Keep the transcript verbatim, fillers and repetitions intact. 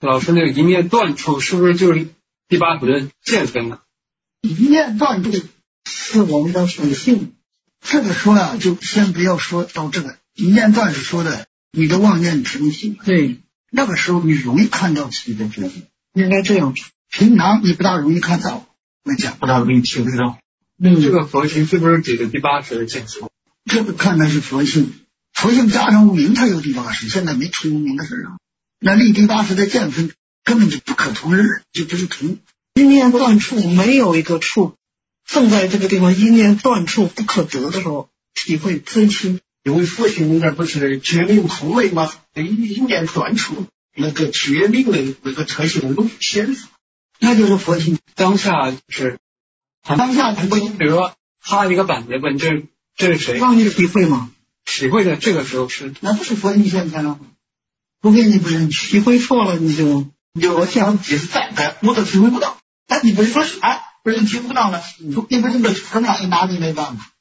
老师，那个一念断处是不是就是第八识的见分呢？ 一念断处是我们的属性。这个说啊，就先不要说到这个一念断是说的你的妄念成性。 对， 那个时候你容易看到自己的觉悟， 应该这样。 平常你不大容易看到，我讲不大容易体会到。 嗯，这个佛性是不是指的第八识的见分？ 这个看的是佛性，佛性加上无明，它有第八识，现在没出无明的事啊。那立第八识的见分根本就不可同日，就不是同。 一念断处没有一个处，正在这个地方一念断处不可得的时候，体会真心。 因为佛性那不是决定同类吗？一念断处那个决定的那个特性露显，那就是佛性。 当下是当下不，比如说他一个板子问这这是谁？ 让你体会吗？ 体会的这个时候是那不是佛性现前了吗？不给你不是体会错了，你就你就我想即使再改，我都体会不到。但你不是说是哎，不是体会不到呢？你不是这个成长也拿你没办法。